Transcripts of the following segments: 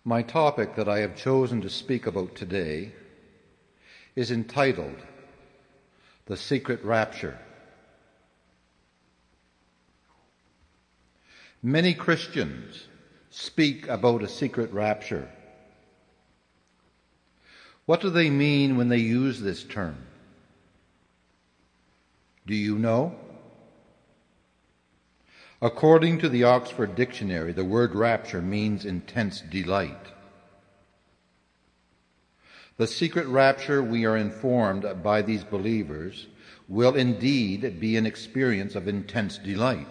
My topic that I have chosen to speak about today is entitled The Secret Rapture. Many Christians speak about a secret rapture. What do they mean when they use this term? Do you know? According to the Oxford Dictionary, the word rapture means intense delight. The secret rapture, we are informed by these believers, will indeed be an experience of intense delight.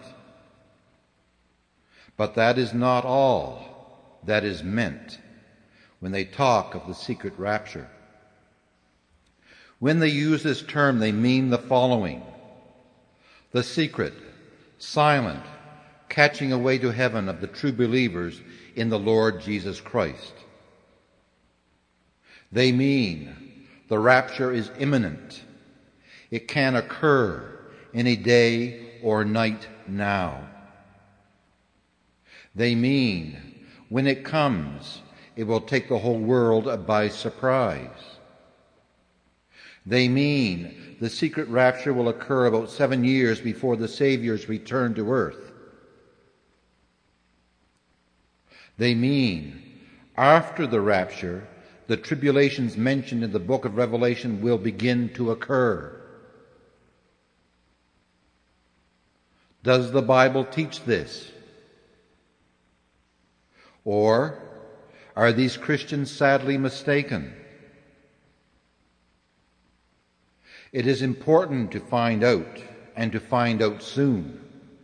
But that is not all that is meant when they talk of the secret rapture. When they use this term, they mean the following: the secret, silent, catching away to heaven of the true believers in the Lord Jesus Christ. They mean the rapture is imminent. It can occur any day or night now. They mean when it comes, it will take the whole world by surprise. They mean the secret rapture will occur about 7 years before the Savior's return to earth. They mean after the rapture, the tribulations mentioned in the book of Revelation will begin to occur. Does the Bible teach this? Or are these Christians sadly mistaken? It is important to find out, and to find out soon.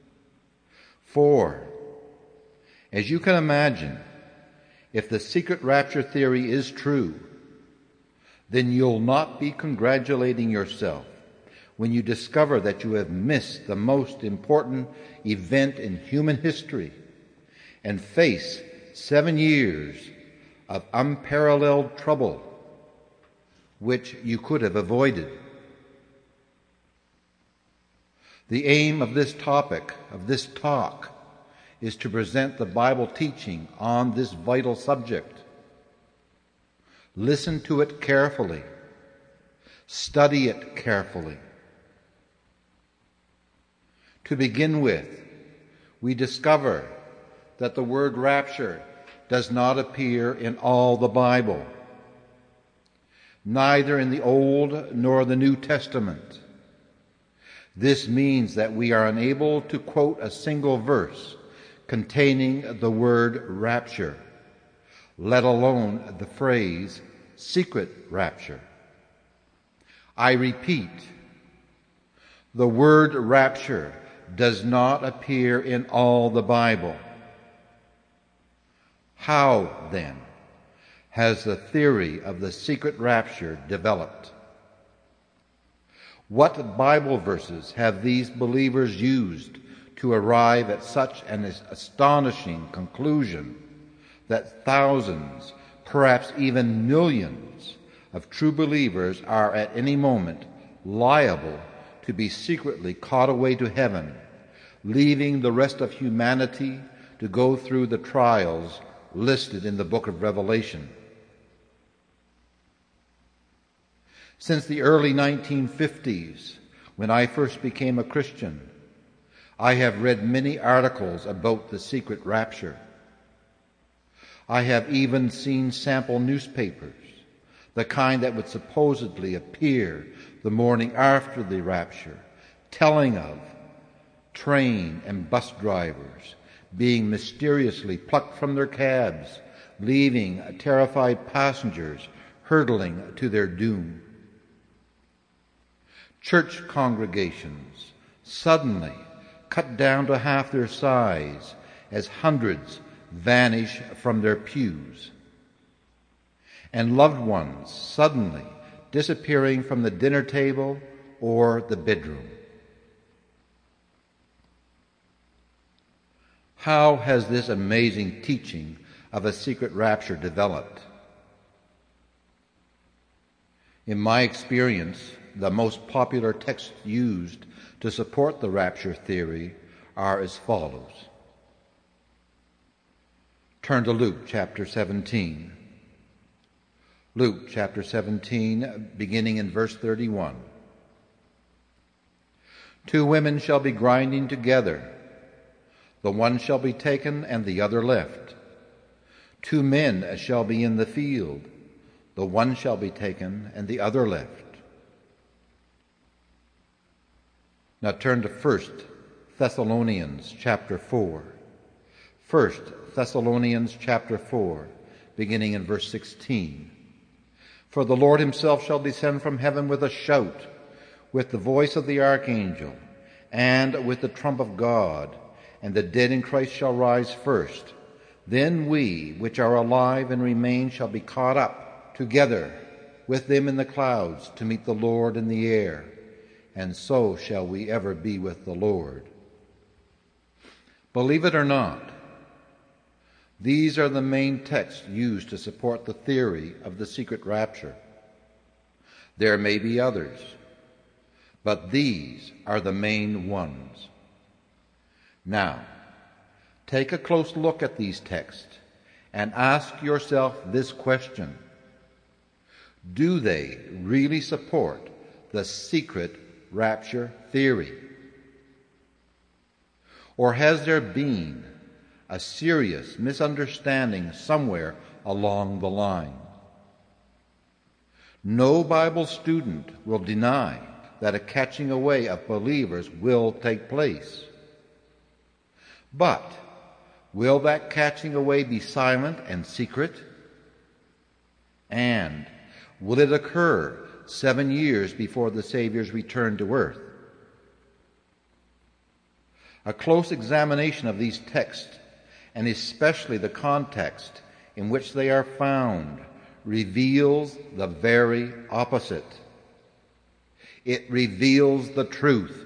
For, as you can imagine, if the secret rapture theory is true, then you'll not be congratulating yourself when you discover that you have missed the most important event in human history and face 7 years of unparalleled trouble, which you could have avoided. The aim of this topic, of this talk, is to present the Bible teaching on this vital subject. Listen to it carefully. Study it carefully. To begin with, we discover that the word rapture does not appear in all the Bible, neither in the Old nor the New Testament. This means that we are unable to quote a single verse containing the word rapture, let alone the phrase secret rapture. I repeat, the word rapture does not appear in all the Bible. How, then, has the theory of the secret rapture developed? What Bible verses have these believers used to arrive at such an astonishing conclusion that thousands, perhaps even millions, of true believers are at any moment liable to be secretly caught away to heaven, leaving the rest of humanity to go through the trials listed in the book of Revelation? Since the early 1950s, when I first became a Christian, I have read many articles about the secret rapture. I have even seen sample newspapers, the kind that would supposedly appear the morning after the rapture, telling of train and bus drivers being mysteriously plucked from their cabs, leaving terrified passengers hurtling to their doom. Church congregations suddenly cut down to half their size as hundreds vanish from their pews, and loved ones suddenly disappearing from the dinner table or the bedroom. How has this amazing teaching of a secret rapture developed? In my experience, the most popular texts used to support the rapture theory are as follows. Turn to Luke chapter 17. Luke chapter 17, beginning in verse 31. 2 women shall be grinding together. The one shall be taken and the other left. 2 men shall be in the field. The one shall be taken and the other left. Now turn to 1 Thessalonians chapter 4. 1 Thessalonians chapter 4, beginning in verse 16. For the Lord himself shall descend from heaven with a shout, with the voice of the archangel, and with the trump of God, and the dead in Christ shall rise first. Then we, which are alive and remain, shall be caught up together with them in the clouds to meet the Lord in the air, and so shall we ever be with the Lord. Believe it or not, these are the main texts used to support the theory of the secret rapture. There may be others, but these are the main ones. Now, take a close look at these texts and ask yourself this question: do they really support the secret rapture theory? Or has there been a serious misunderstanding somewhere along the line? No Bible student will deny that a catching away of believers will take place. But will that catching away be silent and secret? And will it occur 7 years before the Savior's return to earth? A close examination of these texts, and especially the context in which they are found, reveals the very opposite. It reveals the truth,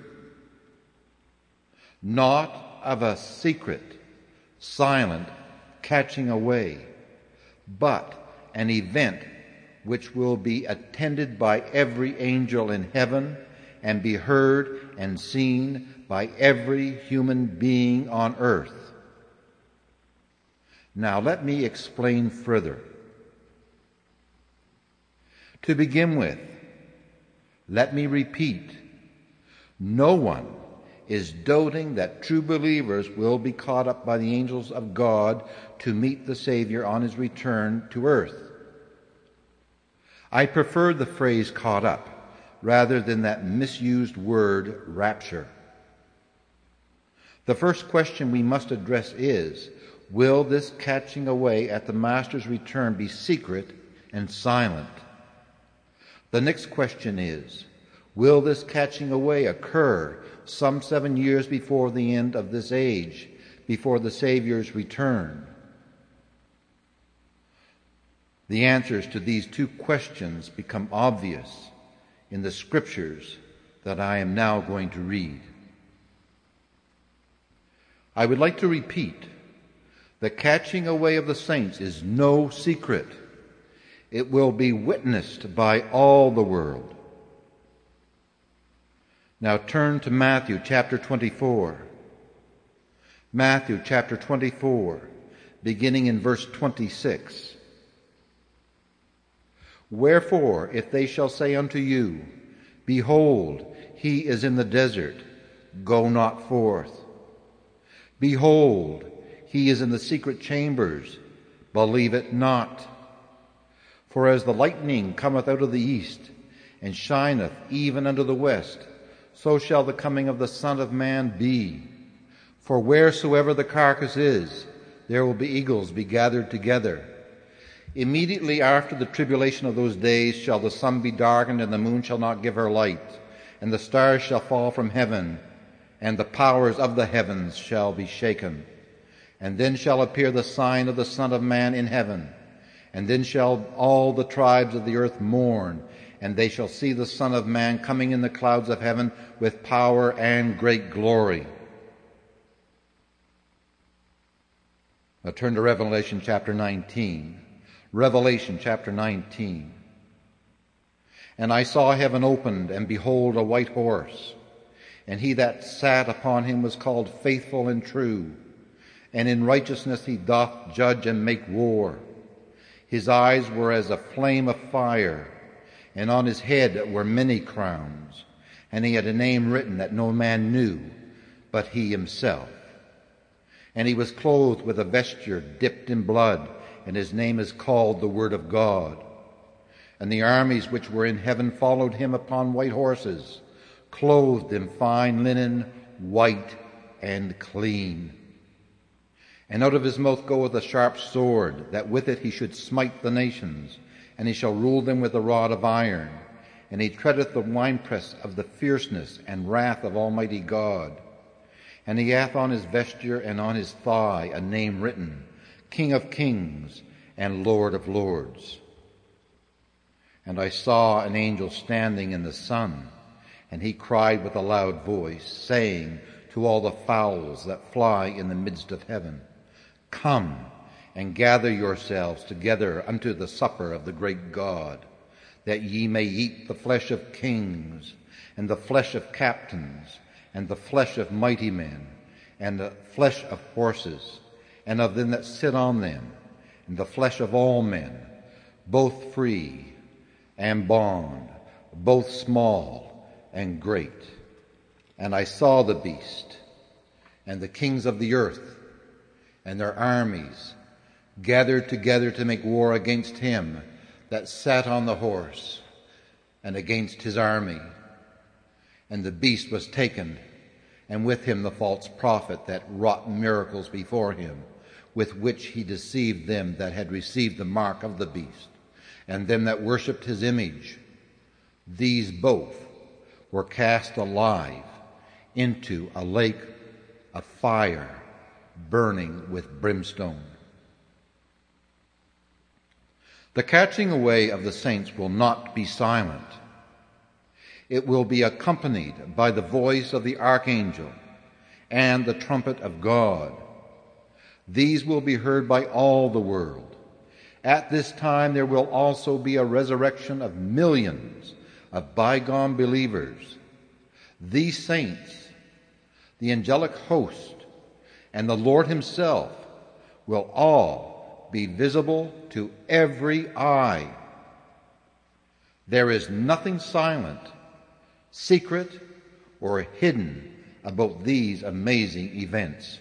not of a secret, silent catching away, but an event which will be attended by every angel in heaven and be heard and seen by every human being on earth. Now let me explain further. To begin with, let me repeat, no one is doubting that true believers will be caught up by the angels of God to meet the Savior on his return to earth. I prefer the phrase caught up rather than that misused word rapture. The first question we must address is, will this catching away at the Master's return be secret and silent? The next question is, will this catching away occur some 7 years before the end of this age, before the Savior's return? The answers to these 2 questions become obvious in the scriptures that I am now going to read. I would like to repeat, the catching away of the saints is no secret. It will be witnessed by all the world. Now turn to Matthew chapter 24. Matthew chapter 24, beginning in verse 26. Wherefore, if they shall say unto you, behold, he is in the desert, go not forth. Behold, he is in the secret chambers, believe it not. For as the lightning cometh out of the east, and shineth even unto the west, so shall the coming of the Son of Man be. For wheresoever the carcass is, there will be eagles be gathered together. Immediately after the tribulation of those days shall the sun be darkened, and the moon shall not give her light, and the stars shall fall from heaven, and the powers of the heavens shall be shaken. And then shall appear the sign of the Son of Man in heaven. And then shall all the tribes of the earth mourn, and they shall see the Son of Man coming in the clouds of heaven with power and great glory. Now turn to Revelation chapter 19. Revelation chapter 19. And I saw heaven opened, and behold, a white horse. And he that sat upon him was called Faithful and True. and in righteousness he doth judge and make war. His eyes were as a flame of fire, and on his head were many crowns, and he had a name written that no man knew but he himself. And he was clothed with a vesture dipped in blood, and his name is called the Word of God. And the armies which were in heaven followed him upon white horses, clothed in fine linen, white and clean. And out of his mouth goeth a sharp sword, that with it he should smite the nations, and he shall rule them with a rod of iron. And he treadeth the winepress of the fierceness and wrath of Almighty God. And he hath on his vesture and on his thigh a name written, King of Kings and Lord of Lords. And I saw an angel standing in the sun, and he cried with a loud voice, saying to all the fowls that fly in the midst of heaven, Come and gather yourselves together unto the supper of the great God, that ye may eat the flesh of kings, and the flesh of captains, and the flesh of mighty men, and the flesh of horses, and of them that sit on them, and the flesh of all men, both free and bond, both small and great. And I saw the beast, and the kings of the earth, and their armies, gathered together to make war against him that sat on the horse, and against his army. And the beast was taken, and with him the false prophet that wrought miracles before him, with which he deceived them that had received the mark of the beast, and them that worshipped his image. These both were cast alive into a lake of fire, burning with brimstone. The catching away of the saints will not be silent. It will be accompanied by the voice of the archangel and the trumpet of God. These will be heard by all the world. At this time there will also be a resurrection of millions of bygone believers. These saints, the angelic host, and the Lord himself will all be visible to every eye. There is nothing silent, secret, or hidden about these amazing events.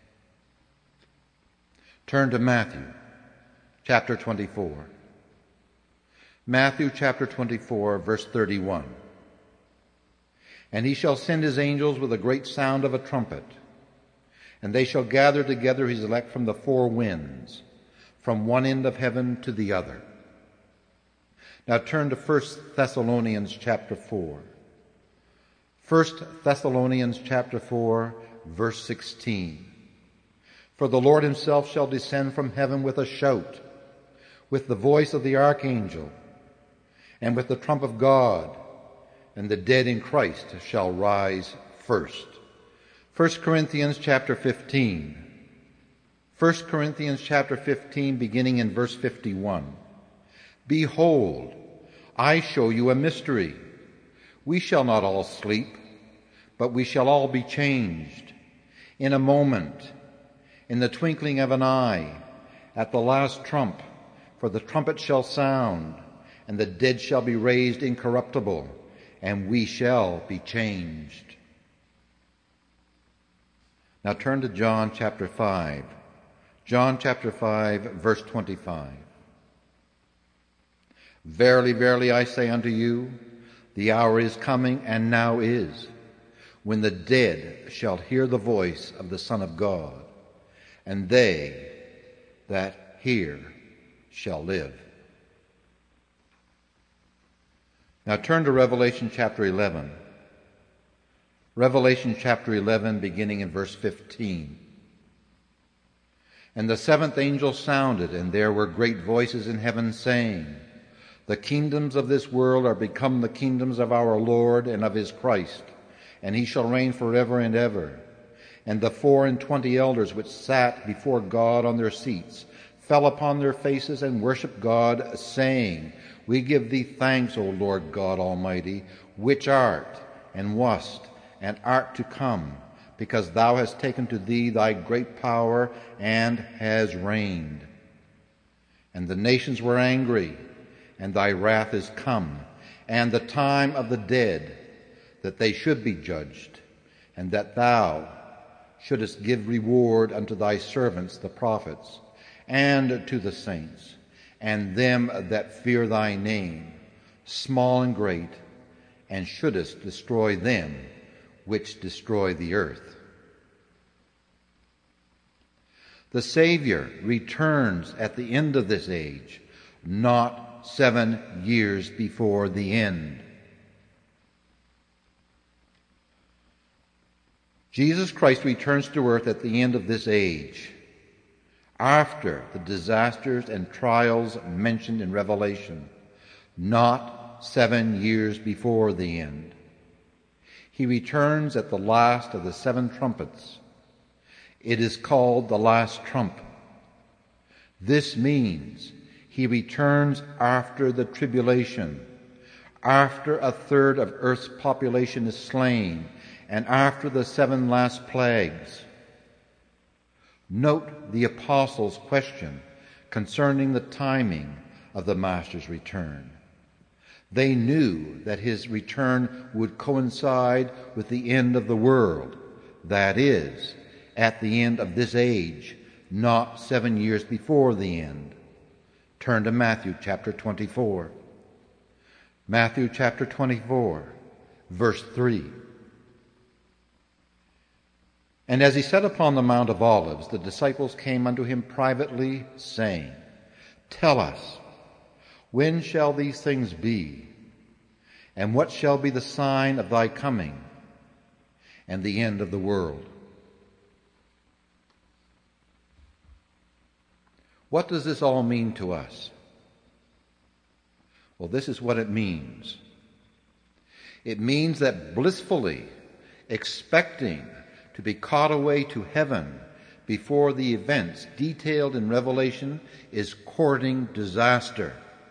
Turn to Matthew chapter 24. Matthew chapter 24, verse 31. And he shall send his angels with a great sound of a trumpet, and they shall gather together his elect from the four winds, from one end of heaven to the other. Now turn to 1 Thessalonians chapter 4. 1 Thessalonians chapter 4, verse 16. For the Lord himself shall descend from heaven with a shout, with the voice of the archangel, and with the trump of God, and the dead in Christ shall rise first. 1 Corinthians chapter 15. 1 Corinthians chapter 15, beginning in verse 51. Behold, I show you a mystery. We shall not all sleep, but we shall all be changed. In a moment, in the twinkling of an eye, at the last trump, for the trumpet shall sound, and the dead shall be raised incorruptible, and we shall be changed. Now turn to John chapter 5. John chapter 5, verse 25. Verily, verily, I say unto you, the hour is coming, and now is, when the dead shall hear the voice of the Son of God, and they that hear shall live. Now turn to Revelation chapter 11. Revelation chapter 11, beginning in verse 15. And the seventh angel sounded, and there were great voices in heaven saying, The kingdoms of this world are become the kingdoms of our Lord and of his Christ, and he shall reign forever and ever. And the 24 elders which sat before God on their seats fell upon their faces and worshipped God, saying, We give thee thanks, O Lord God Almighty, which art, and wast, and art to come, because thou hast taken to thee thy great power and has reigned. And the nations were angry, and thy wrath is come, and the time of the dead, that they should be judged, and that thou shouldest give reward unto thy servants the prophets, and to the saints, and them that fear thy name, small and great, and shouldest destroy them which destroy the earth. The Savior returns at the end of this age, not 7 years before the end. Jesus Christ returns to earth at the end of this age, after the disasters and trials mentioned in Revelation, not 7 years before the end. He returns at the last of the 7 trumpets. It is called the last trump. This means he returns after the tribulation, after a third of earth's population is slain, and after the 7 last plagues. Note the apostles' question concerning the timing of the Master's return. They knew that his return would coincide with the end of the world, that is, at the end of this age, not 7 years before the end. Turn to Matthew chapter 24. Matthew chapter 24, verse 3. And as he sat upon the Mount of Olives, the disciples came unto him privately, saying, Tell us, when shall these things be? And what shall be the sign of thy coming and the end of the world? What does this all mean to us? Well, this is what it means. It means that blissfully expecting to be caught away to heaven before the events detailed in Revelation is courting disaster.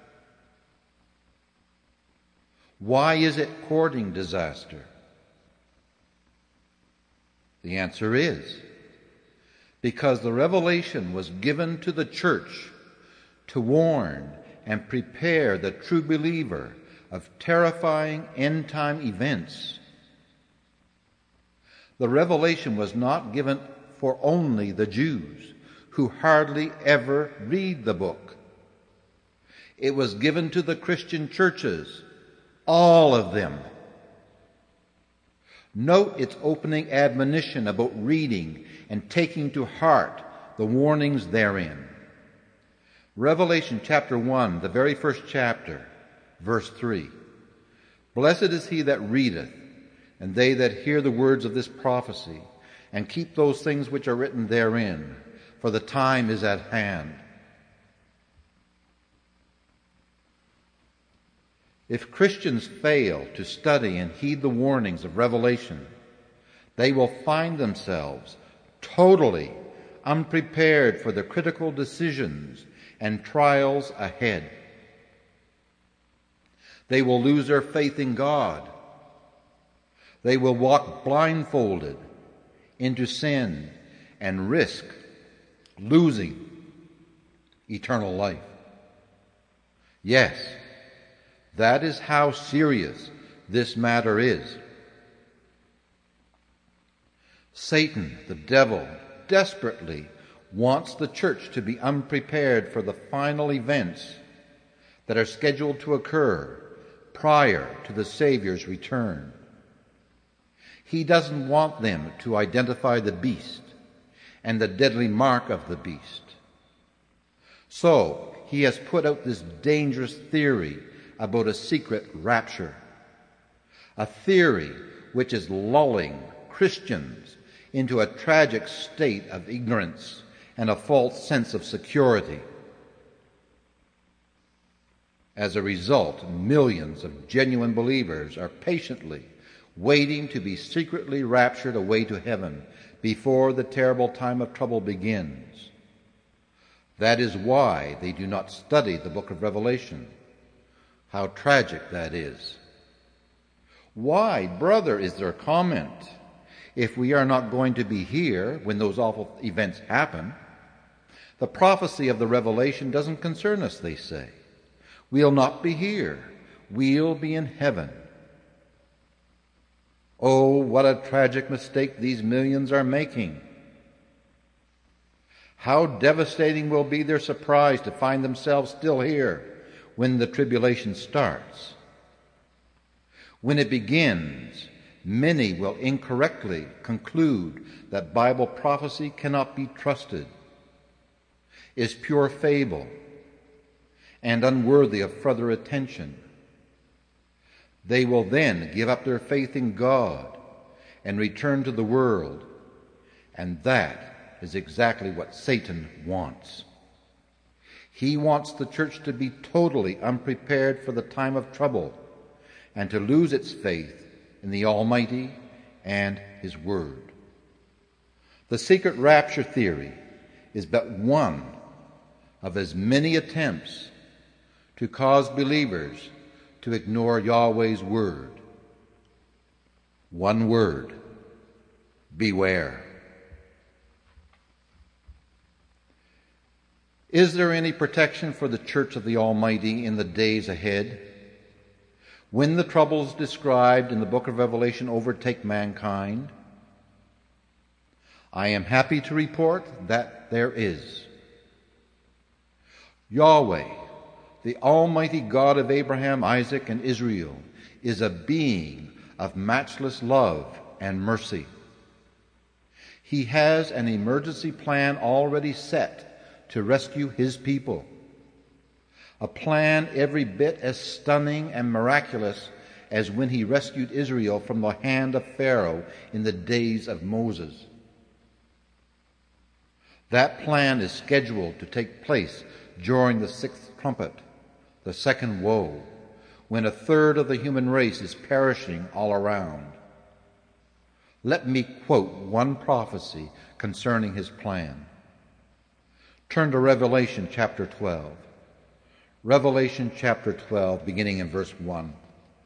Why is it courting disaster? The answer is because the revelation was given to the church to warn and prepare the true believer of terrifying end-time events. The revelation was not given for only the Jews, who hardly ever read the book. It was given to the Christian churches, all of them. Note its opening admonition about reading and taking to heart the warnings therein. Revelation chapter 1, the very first chapter, verse 3. Blessed is he that readeth, and they that hear the words of this prophecy, and keep those things which are written therein, for the time is at hand. If Christians fail to study and heed the warnings of Revelation, they will find themselves totally unprepared for the critical decisions and trials ahead. They will lose their faith in God. They will walk blindfolded into sin and risk losing eternal life. Yes, that is how serious this matter is. Satan, the devil, desperately wants the church to be unprepared for the final events that are scheduled to occur prior to the Savior's return. He doesn't want them to identify the beast and the deadly mark of the beast. So he has put out this dangerous theory about a secret rapture, a theory which is lulling Christians into a tragic state of ignorance and a false sense of security. As a result, millions of genuine believers are patiently waiting to be secretly raptured away to heaven before the terrible time of trouble begins. That is why they do not study the book of Revelation. How tragic that is. Why, brother, is their comment, If we are not going to be here when those awful events happen, the prophecy of the Revelation doesn't concern us, they say. We'll not be here. We'll be in heaven. Oh, what a tragic mistake these millions are making. How devastating will be their surprise to find themselves still here when the tribulation starts. When it begins, many will incorrectly conclude that Bible prophecy cannot be trusted, is pure fable, and unworthy of further attention. They will then give up their faith in God and return to the world, and that is exactly what Satan wants. He wants the church to be totally unprepared for the time of trouble and to lose its faith in the Almighty and His Word. The secret rapture theory is but one of as many attempts to cause believers to ignore Yahweh's word. One word: beware. Is there any protection for the Church of the Almighty in the days ahead? When the troubles described in the book of Revelation overtake mankind? I am happy to report that there is. Yahweh, the Almighty God of Abraham, Isaac, and Israel, is a being of matchless love and mercy. He has an emergency plan already set to rescue His people, a plan every bit as stunning and miraculous as when He rescued Israel from the hand of Pharaoh in the days of Moses. That plan is scheduled to take place during the sixth trumpet, the second woe, when a third of the human race is perishing all around. Let me quote one prophecy concerning His plan. Turn to Revelation chapter 12. Revelation chapter 12, beginning in verse 1.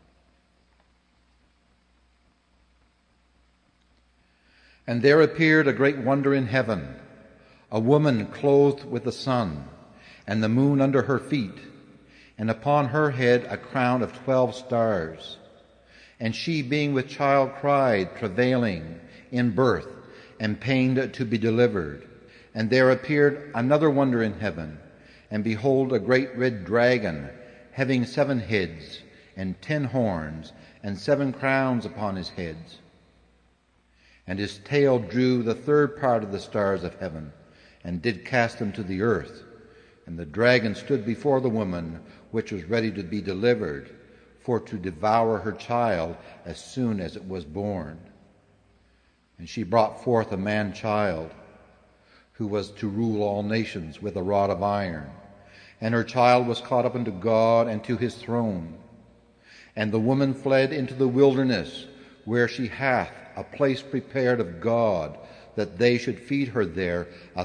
And there appeared a great wonder in heaven, a woman clothed with the sun, and the moon under her feet, and upon her head a crown of 12 stars. And she, being with child, cried, travailing in birth, and pained to be delivered. And there appeared another wonder in heaven, and behold, a great red dragon, having 7 heads, and 10 horns, and 7 crowns upon his heads. And his tail drew the third part of the stars of heaven, and did cast them to the earth. And the dragon stood before the woman, which was ready to be delivered, for to devour her child as soon as it was born. And she brought forth a man-child, who was to rule all nations with a rod of iron. And her child was caught up unto God and to His throne. And the woman fled into the wilderness, where she hath a place prepared of God, that they should feed her there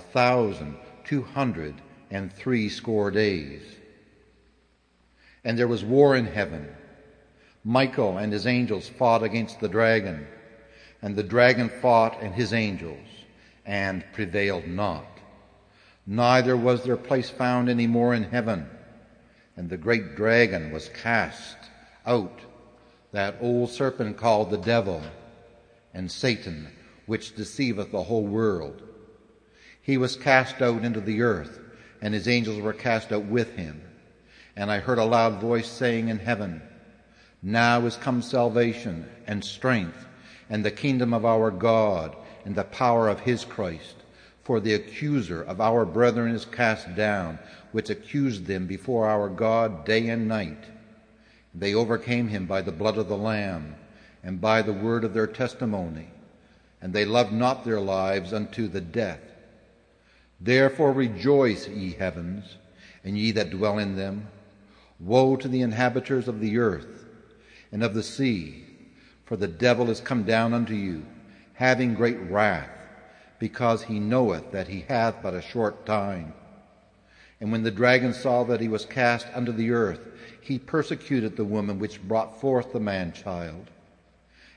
1,260 days. And there was war in heaven. Michael and his angels fought against the dragon, and the dragon fought and his angels, and prevailed not. Neither was their place found any more in heaven. And the great dragon was cast out, that old serpent called the devil and Satan, which deceiveth the whole world. He was cast out into the earth, and his angels were cast out with him. And I heard a loud voice saying in heaven, Now is come salvation and strength, and the kingdom of our God, and the power of His Christ. For the accuser of our brethren is cast down, which accused them before our God day and night. They overcame him by the blood of the Lamb, and by the word of their testimony, and they loved not their lives unto the death. Therefore rejoice, ye heavens, and ye that dwell in them. Woe to the inhabitants of the earth and of the sea, for the devil is come down unto you, having great wrath, because he knoweth that he hath but a short time. And when the dragon saw that he was cast unto the earth, he persecuted the woman which brought forth the man-child.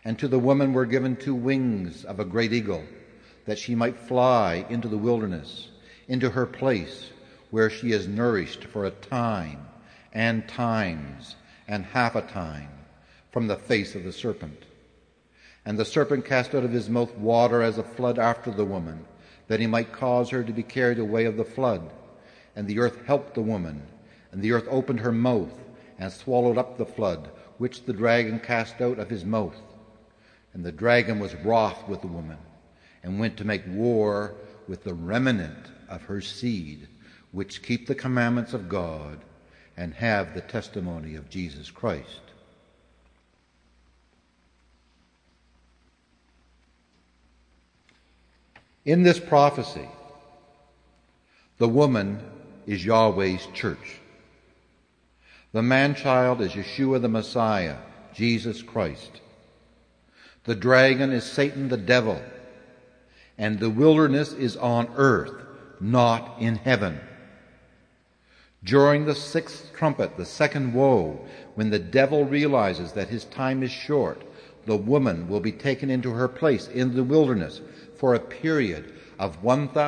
And to the woman were given 2 wings of a great eagle, that she might fly into the wilderness, into her place, where she is nourished for a time, and times, and half a time, from the face of the serpent. And the serpent cast out of his mouth water as a flood after the woman, that he might cause her to be carried away of the flood. And the earth helped the woman, and the earth opened her mouth, and swallowed up the flood, which the dragon cast out of his mouth. And the dragon was wroth with the woman, and went to make war with the remnant of her seed, which keep the commandments of God, and have the testimony of Jesus Christ. In this prophecy, the woman is Yahweh's church. The man-child is Yeshua the Messiah, Jesus Christ. The dragon is Satan the devil, and the wilderness is on earth, not in heaven. During the 6th trumpet, the second woe, when the devil realizes that his time is short, the woman will be taken into her place in the wilderness for a period of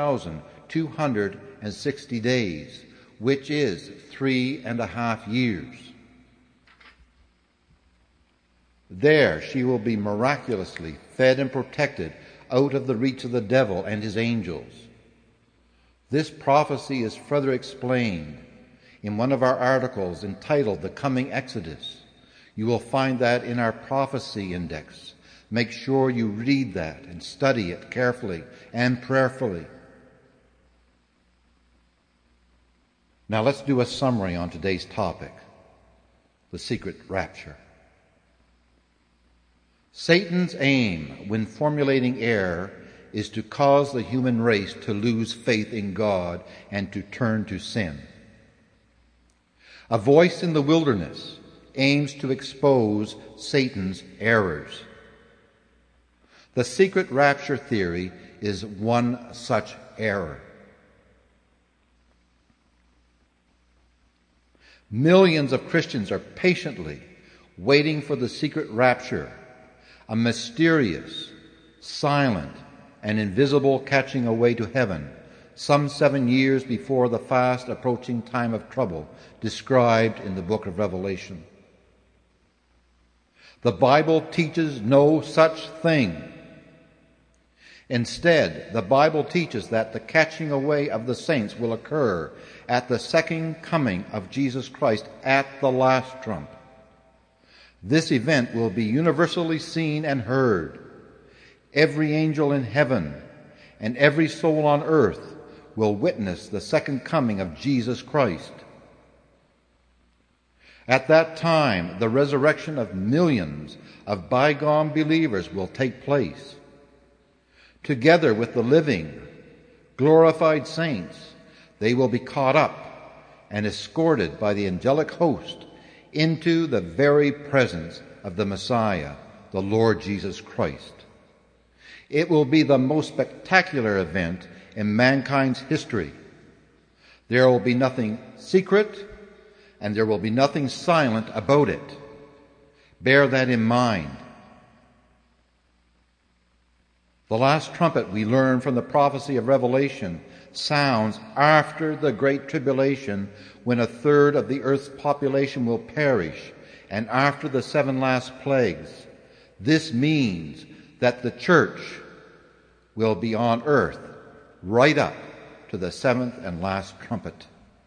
1,260 days, which is 3.5 years. There she will be miraculously fed and protected out of the reach of the devil and his angels. This prophecy is further explained in one of our articles entitled The Coming Exodus. You will find that in our prophecy index. Make sure you read that and study it carefully and prayerfully. Now let's do a summary on today's topic, the secret rapture. Satan's aim when formulating error is to cause the human race to lose faith in God and to turn to sin. A voice in the wilderness aims to expose Satan's errors. The secret rapture theory is one such error. Millions of Christians are patiently waiting for the secret rapture, a mysterious, silent, and invisible catching away to heaven, some 7 years before the fast approaching time of trouble described in the book of Revelation. The Bible teaches no such thing. Instead, the Bible teaches that the catching away of the saints will occur at the second coming of Jesus Christ at the last trump. This event will be universally seen and heard. Every angel in heaven and every soul on earth will witness the second coming of Jesus Christ. At that time, the resurrection of millions of bygone believers will take place. Together with the living, glorified saints, they will be caught up and escorted by the angelic host into the very presence of the Messiah, the Lord Jesus Christ. It will be the most spectacular event in mankind's history. There will be nothing secret, and there will be nothing silent about it. Bear that in mind. The last trumpet, we learn from the prophecy of Revelation, sounds after the Great Tribulation, when 1/3 of the earth's population will perish, and after the 7 last plagues. This means that the church will be on earth right up to the 7th and last trumpet.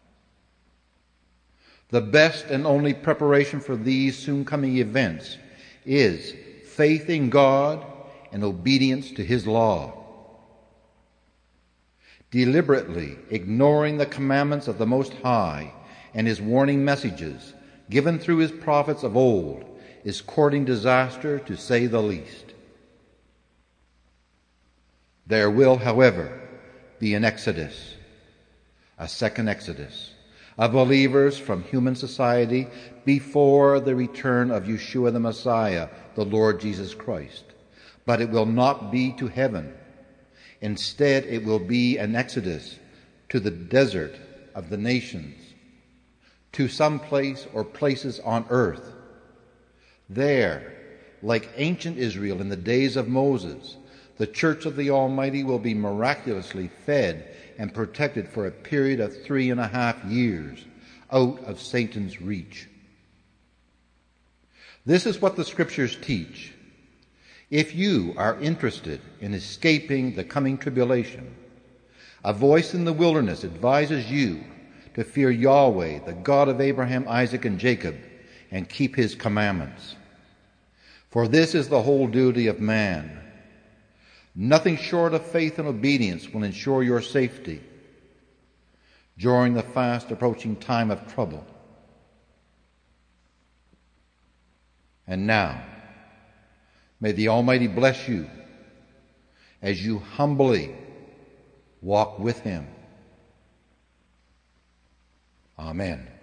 The best and only preparation for these soon coming events is faith in God and obedience to His law. Deliberately ignoring the commandments of the Most High and His warning messages given through His prophets of old is courting disaster, to say the least. There will, however, be an exodus, a second exodus, of believers from human society before the return of Yeshua the Messiah, the Lord Jesus Christ. But it will not be to heaven. Instead, it will be an exodus to the desert of the nations, to some place or places on earth. There, like ancient Israel in the days of Moses, the church of the Almighty will be miraculously fed and protected for a period of 3.5 years out of Satan's reach. This is what the Scriptures teach. If you are interested in escaping the coming tribulation, a voice in the wilderness advises you to fear Yahweh, the God of Abraham, Isaac, and Jacob, and keep his commandments. For this is the whole duty of man. Nothing short of faith and obedience will ensure your safety during the fast approaching time of trouble. And now, may the Almighty bless you as you humbly walk with him. Amen.